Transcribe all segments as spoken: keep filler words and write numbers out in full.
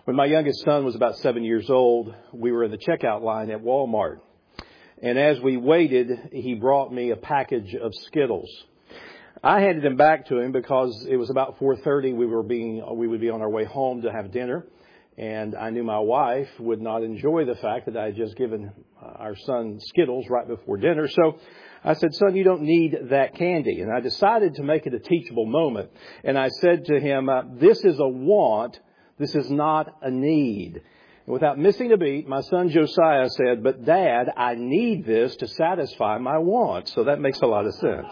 When my youngest son was about seven years old, we were in the checkout line at Walmart. And as we waited, he brought me a package of Skittles. I handed them back to him because it was about four thirty. We were being, we would be on our way home to have dinner. And I knew my wife would not enjoy the fact that I had just given our son Skittles right before dinner. So I said, son, you don't need that candy. And I decided to make it a teachable moment. And I said to him, uh, this is a want. This is not a need. And without missing a beat, my son Josiah said, but Dad, I need this to satisfy my wants. So that makes a lot of sense.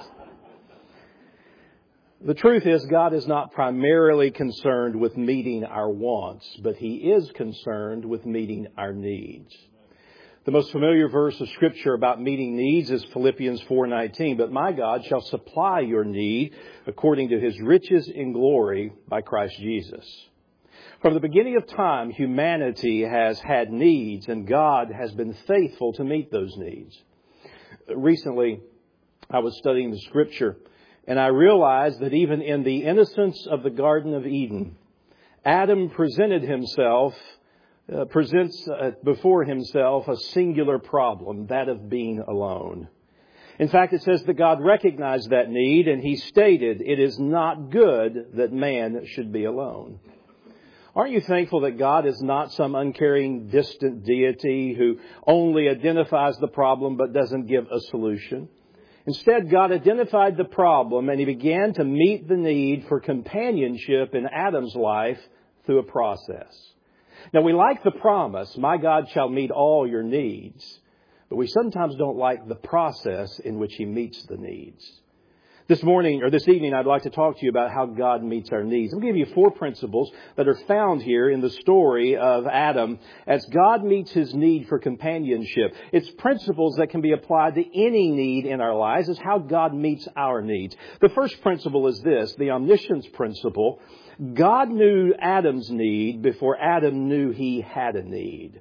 The truth is, God is not primarily concerned with meeting our wants, but He is concerned with meeting our needs. The most familiar verse of Scripture about meeting needs is Philippians four nineteen. But my God shall supply your need according to His riches in glory by Christ Jesus. From the beginning of time, humanity has had needs, and God has been faithful to meet those needs. Recently, I was studying the Scripture, and I realized that even in the innocence of the Garden of Eden, Adam presented himself, uh, presents uh, before himself a singular problem, that of being alone. In fact, it says that God recognized that need, and He stated, it is not good that man should be alone. Aren't you thankful that God is not some uncaring, distant deity who only identifies the problem but doesn't give a solution? Instead, God identified the problem and He began to meet the need for companionship in Adam's life through a process. Now, we like the promise, my God shall meet all your needs, but we sometimes don't like the process in which He meets the needs. This morning or this evening, I'd like to talk to you about how God meets our needs. I'll give you four principles that are found here in the story of Adam as God meets his need for companionship. It's principles that can be applied to any need in our lives. It's how God meets our needs. The first principle is this, the omniscience principle. God knew Adam's need before Adam knew he had a need.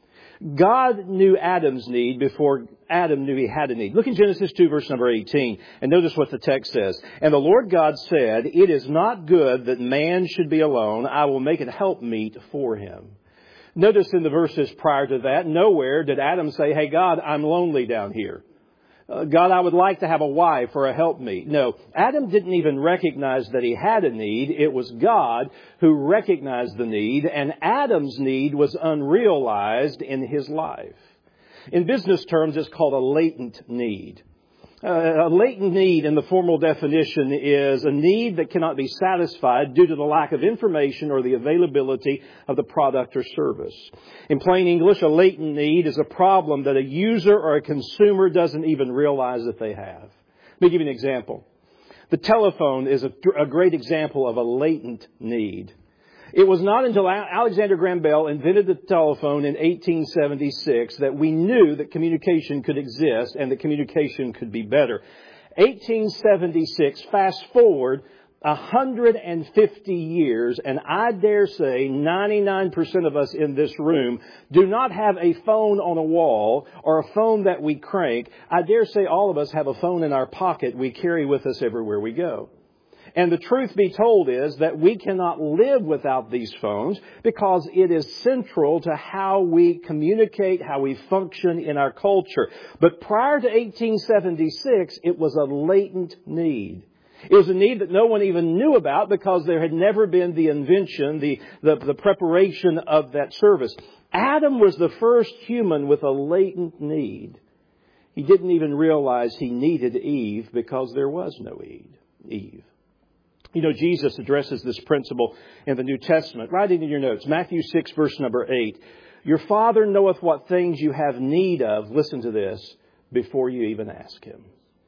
God knew Adam's need before Adam knew he had a need. Look in Genesis two, verse number eighteen, and notice what the text says. And the Lord God said, it is not good that man should be alone. I will make an helpmeet for him. Notice in the verses prior to that, nowhere did Adam say, hey, God, I'm lonely down here. Uh, God, I would like to have a wife or a helpmeet. No, Adam didn't even recognize that he had a need. It was God who recognized the need, and Adam's need was unrealized in his life. In business terms, it's called a latent need. Uh, a latent need in the formal definition is a need that cannot be satisfied due to the lack of information or the availability of the product or service. In plain English, a latent need is a problem that a user or a consumer doesn't even realize that they have. Let me give you an example. The telephone is a, a great example of a latent need. It was not until Alexander Graham Bell invented the telephone in eighteen seventy-six that we knew that communication could exist and that communication could be better. eighteen seventy-six, fast forward one hundred fifty years, and I dare say ninety-nine percent of us in this room do not have a phone on a wall or a phone that we crank. I dare say all of us have a phone in our pocket we carry with us everywhere we go. And the truth be told is that we cannot live without these phones because it is central to how we communicate, how we function in our culture. But prior to eighteen seventy-six, it was a latent need. It was a need that no one even knew about because there had never been the invention, the, the, the preparation of that service. Adam was the first human with a latent need. He didn't even realize he needed Eve because there was no Eve. You know, Jesus addresses this principle in the New Testament. Write it in your notes. Matthew six, verse number eight. Your Father knoweth what things you have need of, listen to this, before you even ask Him.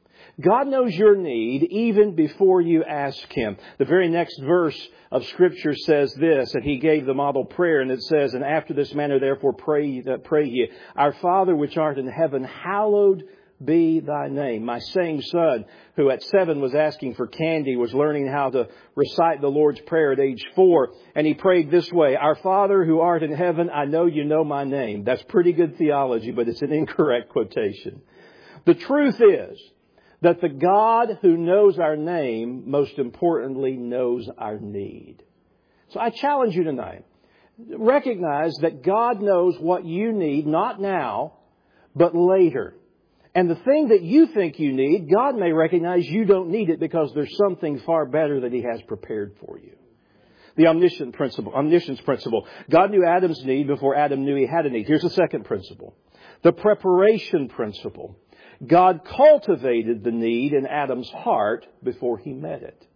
God knows your need even before you ask Him. The very next verse of Scripture says this, that He gave the model prayer, and it says, and after this manner therefore pray, uh, pray ye, our Father which art in heaven, hallowed be thy name. My same son, who at seven was asking for candy, was learning how to recite the Lord's Prayer at age four. And he prayed this way, our Father who art in heaven, I know you know my name. That's pretty good theology, but it's an incorrect quotation. The truth is that the God who knows our name, most importantly, knows our need. So I challenge you tonight. Recognize that God knows what you need, not now, but later. And the thing that you think you need, God may recognize you don't need it because there's something far better that He has prepared for you. The omniscient principle, omniscience principle. God knew Adam's need before Adam knew he had a need. Here's the second principle. The preparation principle. God cultivated the need in Adam's heart before he met it.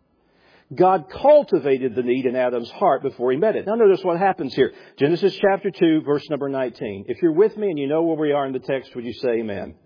God cultivated the need in Adam's heart before he met it. Now notice what happens here. Genesis chapter two, verse number nineteen. If you're with me and you know where we are in the text, would you say amen? Amen.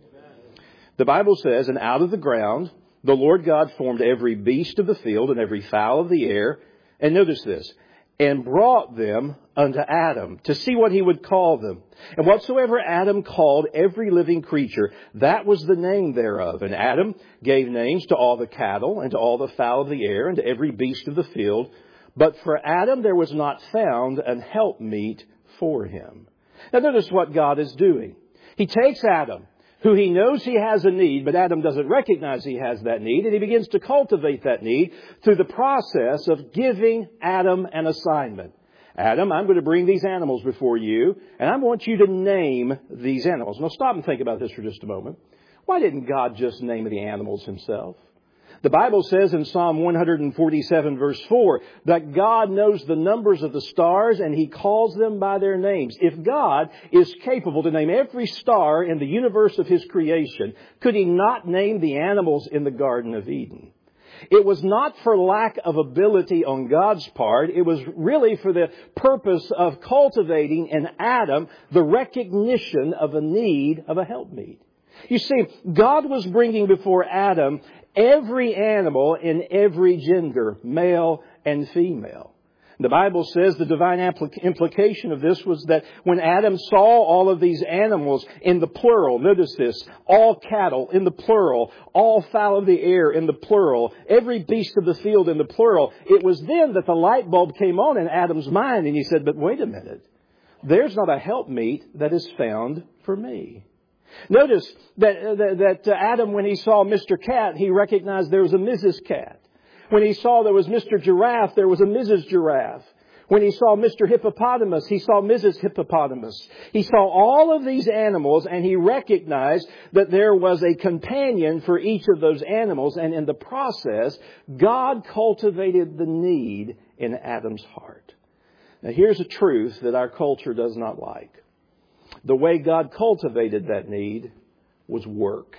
The Bible says, and out of the ground, the Lord God formed every beast of the field and every fowl of the air. And notice this, and brought them unto Adam to see what he would call them. And whatsoever Adam called every living creature, that was the name thereof. And Adam gave names to all the cattle and to all the fowl of the air and to every beast of the field. But for Adam there was not found an helpmeet for him. Now notice what God is doing. He takes Adam, who he knows he has a need, but Adam doesn't recognize he has that need, and he begins to cultivate that need through the process of giving Adam an assignment. Adam, I'm going to bring these animals before you, and I want you to name these animals. Now stop and think about this for just a moment. Why didn't God just name the animals himself? The Bible says in Psalm one forty-seven verse four that God knows the numbers of the stars and He calls them by their names. If God is capable to name every star in the universe of His creation, could He not name the animals in the Garden of Eden? It was not for lack of ability on God's part. It was really for the purpose of cultivating in Adam the recognition of a need of a helpmeet. You see, God was bringing before Adam every animal in every gender, male and female. The Bible says the divine implication of this was that when Adam saw all of these animals in the plural, notice this, all cattle in the plural, all fowl of the air in the plural, every beast of the field in the plural, it was then that the light bulb came on in Adam's mind and he said, but wait a minute, there's not a helpmeet that is found for me. Notice that, that, that Adam, when he saw Mister Cat, he recognized there was a Missus Cat. When he saw there was Mister Giraffe, there was a Missus Giraffe. When he saw Mister Hippopotamus, he saw Missus Hippopotamus. He saw all of these animals and he recognized that there was a companion for each of those animals. And in the process, God cultivated the need in Adam's heart. Now here's a truth that our culture does not like. The way God cultivated that need was work.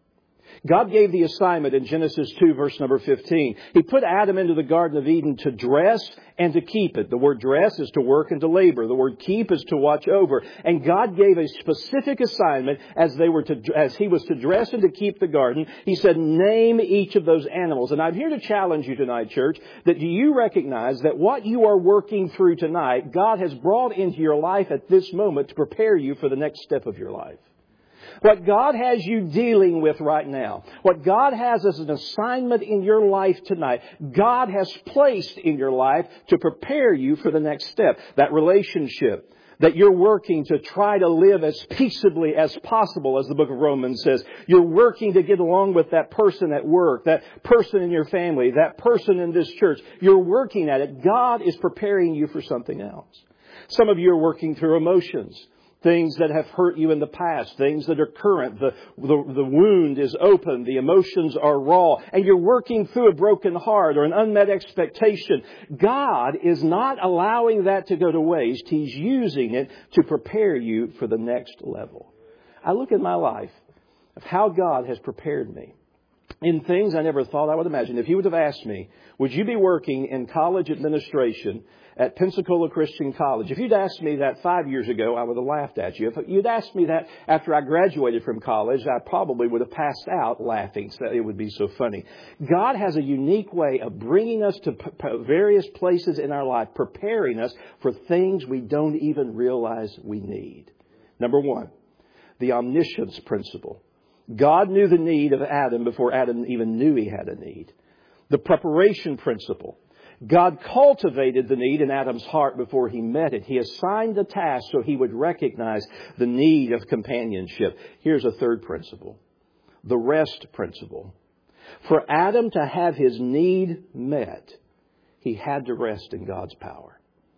God gave the assignment in Genesis two, verse number fifteen. He put Adam into the Garden of Eden to dress and to keep it. The word dress is to work and to labor. The word keep is to watch over. And God gave a specific assignment as they were to, as He was to dress and to keep the garden. He said, name each of those animals. And I'm here to challenge you tonight, church, that do you recognize that what you are working through tonight, God has brought into your life at this moment to prepare you for the next step of your life? What God has you dealing with right now, what God has as an assignment in your life tonight, God has placed in your life to prepare you for the next step. That relationship that you're working to try to live as peaceably as possible, as the book of Romans says. You're working to get along with that person at work, that person in your family, that person in this church. You're working at it. God is preparing you for something else. Some of you are working through emotions. Things that have hurt you in the past, things that are current. The, the, the wound is open. The emotions are raw. And you're working through a broken heart or an unmet expectation. God is not allowing that to go to waste. He's using it to prepare you for the next level. I look at my life of how God has prepared me in things I never thought I would imagine. If you would have asked me, would you be working in college administration at Pensacola Christian College? If you'd asked me that five years ago, I would have laughed at you. If you'd asked me that after I graduated from college, I probably would have passed out laughing. So it would be so funny. God has a unique way of bringing us to various places in our life, preparing us for things we don't even realize we need. Number one, the omniscience principle. God knew the need of Adam before Adam even knew he had a need. The preparation principle. God cultivated the need in Adam's heart before he met it. He assigned the task so he would recognize the need of companionship. Here's a third principle. The rest principle. For Adam to have his need met, he had to rest in God's power.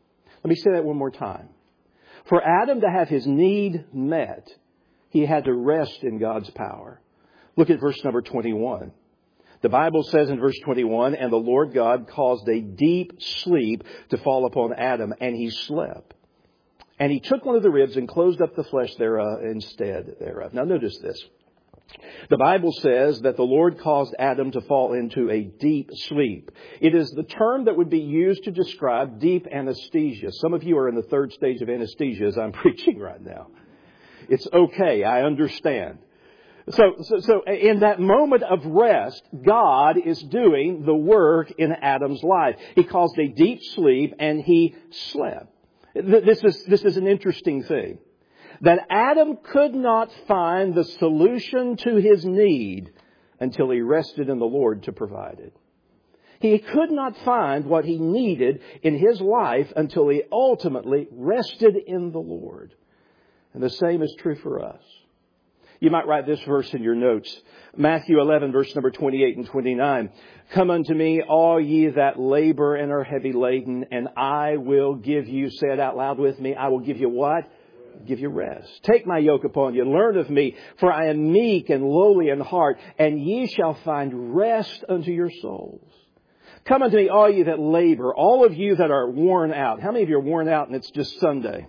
Let me say that one more time. For Adam to have his need met, he had to rest in God's power. Look at verse number twenty-one. The Bible says in verse twenty-one, and the Lord God caused a deep sleep to fall upon Adam, and he slept. And he took one of the ribs and closed up the flesh thereof instead thereof. Now notice this. The Bible says that the Lord caused Adam to fall into a deep sleep. It is the term that would be used to describe deep anesthesia. Some of you are in the third stage of anesthesia as I'm preaching right now. It's okay. I understand. So, so, so in that moment of rest, God is doing the work in Adam's life. He caused a deep sleep and he slept. This is, this is an interesting thing. That Adam could not find the solution to his need until he rested in the Lord to provide it. He could not find what he needed in his life until he ultimately rested in the Lord. And the same is true for us. You might write this verse in your notes. Matthew eleven, verse number twenty-eight and twenty-nine. Come unto me, all ye that labor and are heavy laden, and I will give you, say it out loud with me, I will give you what? Give you rest. Take my yoke upon you and learn of me, for I am meek and lowly in heart, and ye shall find rest unto your souls. Come unto me, all ye that labor, all of you that are worn out. How many of you are worn out and it's just Sunday?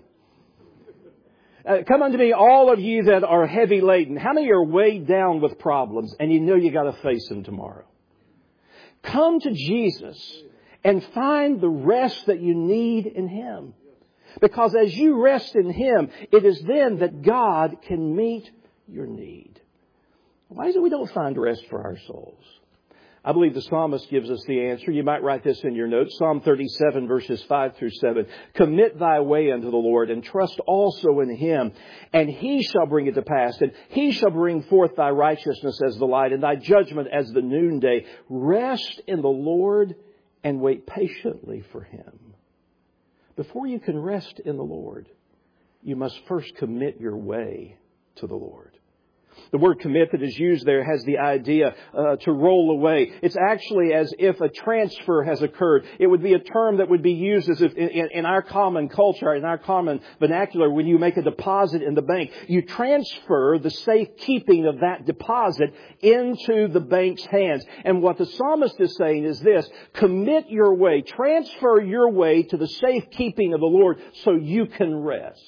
Uh, come unto me, all of you that are heavy laden. How many are weighed down with problems and you know you got to face them tomorrow? Come to Jesus and find the rest that you need in Him. Because as you rest in Him, it is then that God can meet your need. Why is it we don't find rest for our souls? I believe the psalmist gives us the answer. You might write this in your notes. Psalm thirty-seven, verses five through seven. Commit thy way unto the Lord, and trust also in Him, and He shall bring it to pass. And He shall bring forth thy righteousness as the light, and thy judgment as the noonday. Rest in the Lord, and wait patiently for Him. Before you can rest in the Lord, you must first commit your way to the Lord. The word commit that is used there has the idea uh, to roll away. It's actually as if a transfer has occurred. It would be a term that would be used as if in, in our common culture, in our common vernacular, when you make a deposit in the bank, you transfer the safekeeping of that deposit into the bank's hands. And what the psalmist is saying is this: commit your way, transfer your way to the safekeeping of the Lord so you can rest.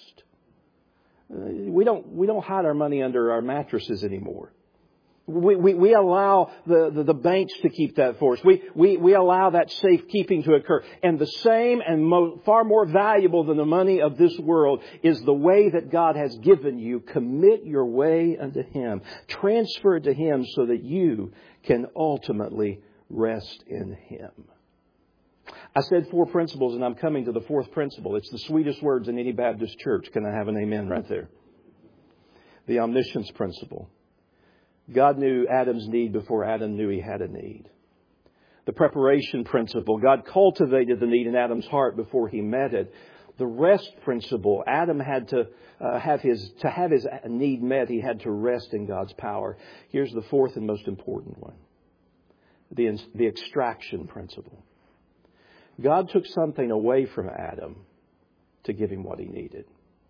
We don't, we don't hide our money under our mattresses anymore. We, we, we allow the, the, the banks to keep that for us. We, we, we allow that safekeeping to occur. And the same and mo- far more valuable than the money of this world is the way that God has given you. Commit your way unto Him. Transfer it to Him so that you can ultimately rest in Him. I said four principles, and I'm coming to the fourth principle. It's the sweetest words in any Baptist church. Can I have an amen right there? The omniscience principle. God knew Adam's need before Adam knew he had a need. The preparation principle. God cultivated the need in Adam's heart before he met it. The rest principle. Adam had to uh, have his, to have his need met, he had to rest in God's power. Here's the fourth and most important one. The, the extraction principle. God took something away from Adam to give him what he needed.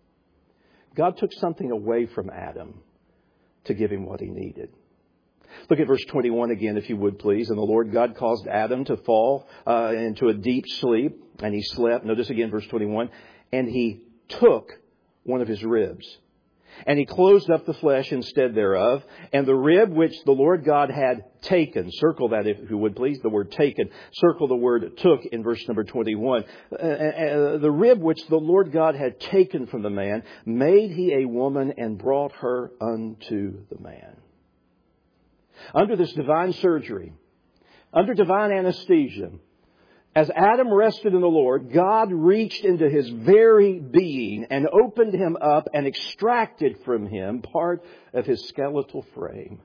God took something away from Adam to give him what he needed. Look at verse twenty-one again, if you would, please. And the Lord God caused Adam to fall uh, into a deep sleep, and he slept. Notice again verse twenty-one. And he took one of his ribs, and he closed up the flesh instead thereof, and the rib which the Lord God had taken. Circle that, if you would please, the word taken. Circle the word took in verse number twenty-one. Uh, uh, the rib which the Lord God had taken from the man, made he a woman and brought her unto the man. Under this divine surgery, under divine anesthesia, as Adam rested in the Lord, God reached into his very being and opened him up and extracted from him part of his skeletal frame.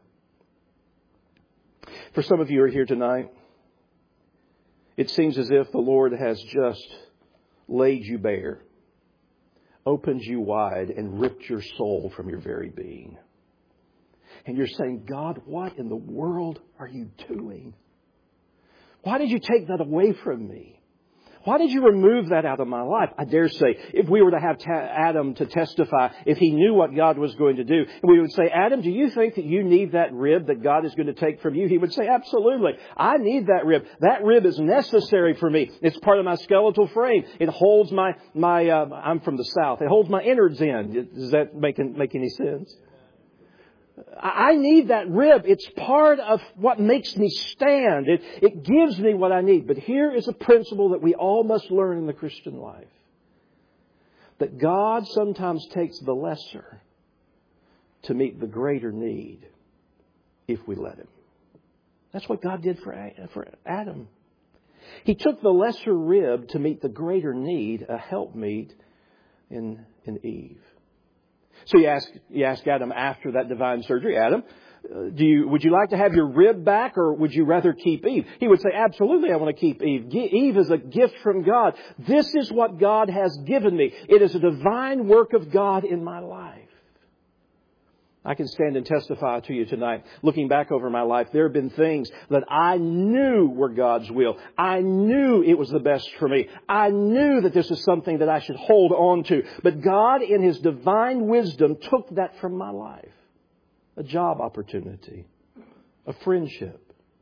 For some of you who are here tonight, it seems as if the Lord has just laid you bare, opened you wide, and ripped your soul from your very being. And you're saying, God, what in the world are you doing? Why did you take that away from me? Why did you remove that out of my life? I dare say, if we were to have ta- Adam to testify, if he knew what God was going to do, and we would say, Adam, do you think that you need that rib that God is going to take from you? He would say, absolutely. I need that rib. That rib is necessary for me. It's part of my skeletal frame. It holds my, my uh, I'm from the South. It holds my innards in. Does that make, make any sense? I need that rib. It's part of what makes me stand. It, it gives me what I need. But here is a principle that we all must learn in the Christian life. That God sometimes takes the lesser to meet the greater need if we let Him. That's what God did for, for Adam. He took the lesser rib to meet the greater need, a helpmeet in, in Eve. So you ask, you ask Adam after that divine surgery, Adam, uh, do you, would you like to have your rib back or would you rather keep Eve? He would say, absolutely, I want to keep Eve. Eve is a gift from God. This is what God has given me. It is a divine work of God in my life. I can stand and testify to you tonight. Looking back over my life, there have been things that I knew were God's will. I knew it was the best for me. I knew that this is something that I should hold on to. But God, in His divine wisdom, took that from my life. A job opportunity. A friendship.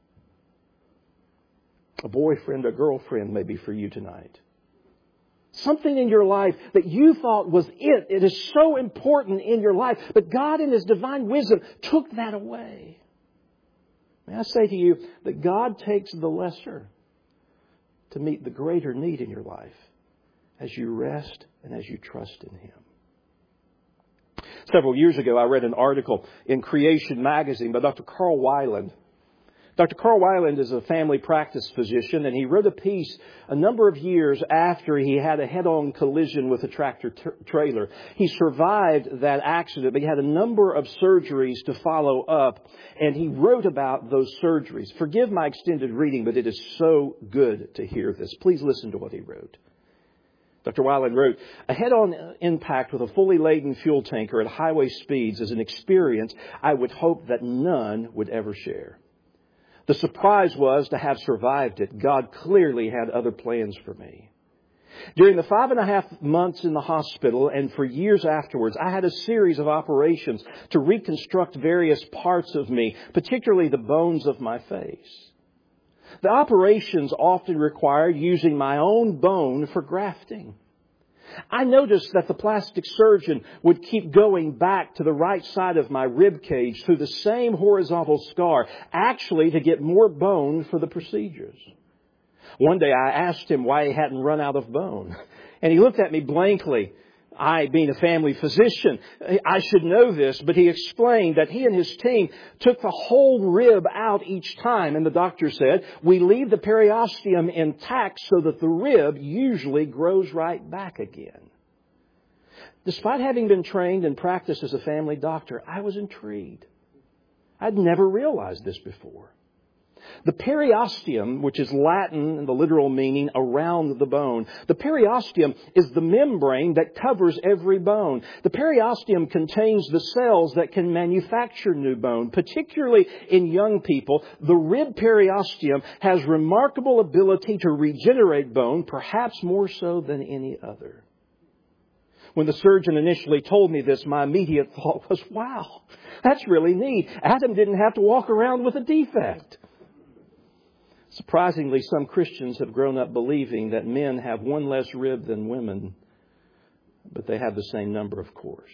A boyfriend or girlfriend maybe for you tonight. Something in your life that you thought was it. It is so important in your life. But God in His divine wisdom took that away. May I say to you that God takes the lesser to meet the greater need in your life as you rest and as you trust in Him. Several years ago, I read an article in Creation magazine by Doctor Carl Weiland. Doctor Carl Weiland is a family practice physician, and he wrote a piece a number of years after he had a head-on collision with a tractor t- trailer. He survived that accident, but he had a number of surgeries to follow up, and he wrote about those surgeries. Forgive my extended reading, but it is so good to hear this. Please listen to what he wrote. Doctor Weiland wrote, a head-on impact with a fully laden fuel tanker at highway speeds is an experience I would hope that none would ever share. The surprise was to have survived it. God clearly had other plans for me. During the five and a half months in the hospital and for years afterwards, I had a series of operations to reconstruct various parts of me, particularly the bones of my face. The operations often required using my own bone for grafting. I noticed that the plastic surgeon would keep going back to the right side of my rib cage through the same horizontal scar, actually to get more bone for the procedures. One day I asked him why he hadn't run out of bone, and he looked at me blankly. I, being a family physician, I should know this, but he explained that he and his team took the whole rib out each time. And the doctor said, we leave the periosteum intact so that the rib usually grows right back again. Despite having been trained and practiced as a family doctor, I was intrigued. I'd never realized this before. The periosteum, which is Latin in the literal meaning around the bone, the periosteum is the membrane that covers every bone. The periosteum contains the cells that can manufacture new bone. Particularly in young people, the rib periosteum has remarkable ability to regenerate bone, perhaps more so than any other. When the surgeon initially told me this, my immediate thought was, wow, that's really neat. Adam didn't have to walk around with a defect. Surprisingly, some Christians have grown up believing that men have one less rib than women, but they have the same number, of course.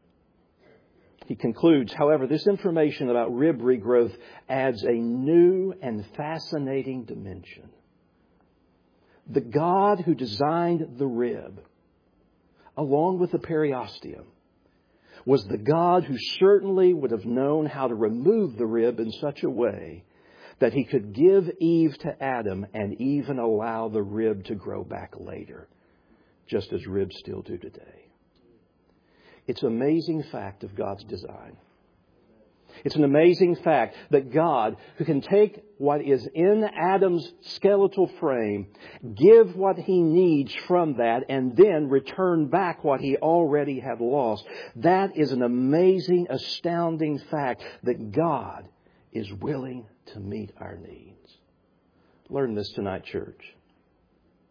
He concludes, however, this information about rib regrowth adds a new and fascinating dimension. The God who designed the rib, along with the periosteum, was the God who certainly would have known how to remove the rib in such a way that He could give Eve to Adam and even allow the rib to grow back later, just as ribs still do today. It's an amazing fact of God's design. It's an amazing fact that God, who can take what is in Adam's skeletal frame, give what he needs from that, and then return back what he already had lost. That is an amazing, astounding fact that God is willing to meet our needs. Learn this tonight, church.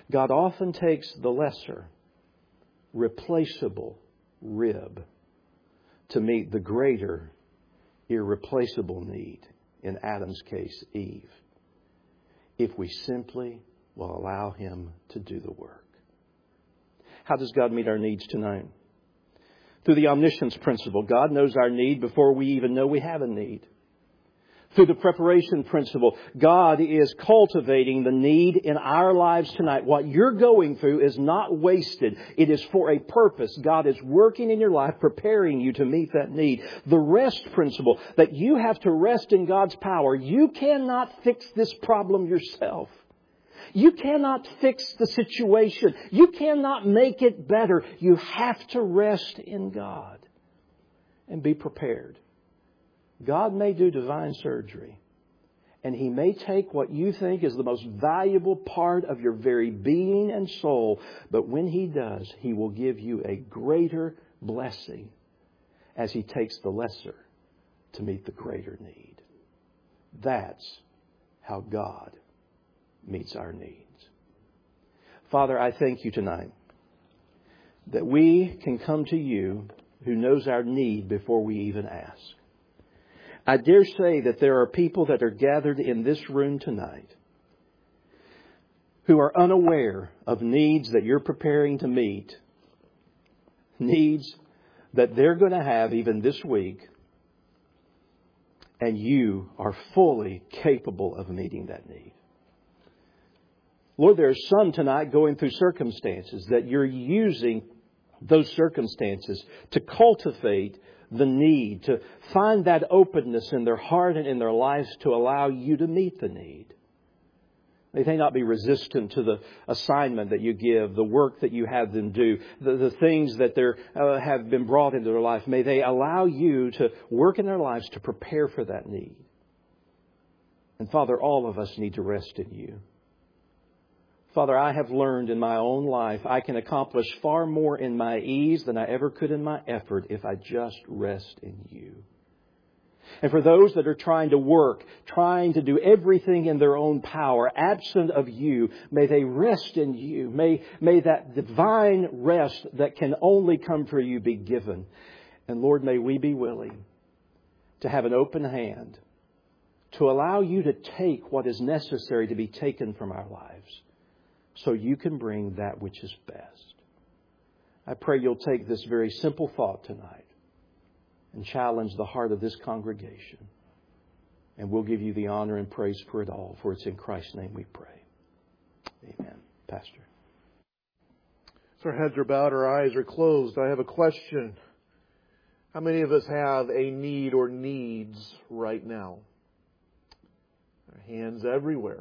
God often takes the lesser, replaceable rib to meet the greater, irreplaceable need, in Adam's case, Eve, if we simply will allow Him to do the work. How does God meet our needs tonight? Through the omniscience principle. God knows our need before we even know we have a need. Through the preparation principle, God is cultivating the need in our lives tonight. What you're going through is not wasted. It is for a purpose. God is working in your life, preparing you to meet that need. The rest principle, that you have to rest in God's power. You cannot fix this problem yourself. You cannot fix the situation. You cannot make it better. You have to rest in God and be prepared. God may do divine surgery, and He may take what you think is the most valuable part of your very being and soul, but when He does, He will give you a greater blessing as He takes the lesser to meet the greater need. That's how God meets our needs. Father, I thank You tonight that we can come to You who knows our need before we even ask. I dare say that there are people that are gathered in this room tonight who are unaware of needs that You're preparing to meet, needs that they're going to have even this week, and You are fully capable of meeting that need. Lord, there are some tonight going through circumstances that You're using those circumstances to cultivate the need, to find that openness in their heart and in their lives to allow You to meet the need. May they not be resistant to the assignment that You give, the work that You have them do, the, the things that they're, uh, have been brought into their life. May they allow You to work in their lives to prepare for that need. And Father, all of us need to rest in You. Father, I have learned in my own life I can accomplish far more in my ease than I ever could in my effort if I just rest in You. And for those that are trying to work, trying to do everything in their own power, absent of You, may they rest in You. May, may that divine rest that can only come from You be given. And Lord, may we be willing to have an open hand to allow You to take what is necessary to be taken from our lives, so You can bring that which is best. I pray You'll take this very simple thought tonight and challenge the heart of this congregation. And we'll give You the honor and praise for it all. For it's in Christ's name we pray. Amen. Pastor. So our heads are bowed, our eyes are closed. I have a question. How many of us have a need or needs right now? Our hands everywhere.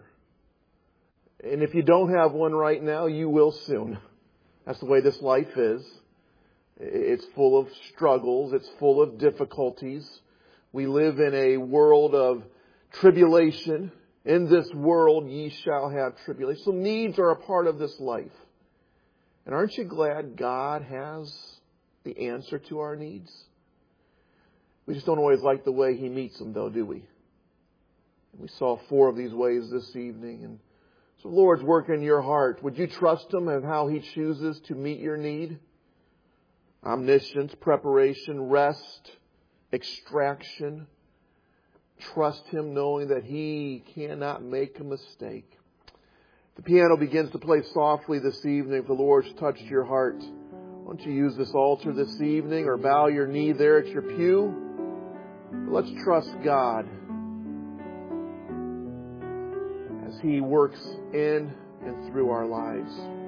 And if you don't have one right now, you will soon. That's the way this life is. It's full of struggles. It's full of difficulties. We live in a world of tribulation. In this world ye shall have tribulation. So needs are a part of this life. And aren't you glad God has the answer to our needs? We just don't always like the way He meets them, though, do we? We saw four of these ways this evening. And so the Lord's work in your heart. Would you trust Him and how He chooses to meet your need? Omniscience, preparation, rest, extraction. Trust Him knowing that He cannot make a mistake. The piano begins to play softly this evening. If the Lord's touched your heart, why don't you use this altar this evening or bow your knee there at your pew? Let's trust God as He works in and through our lives.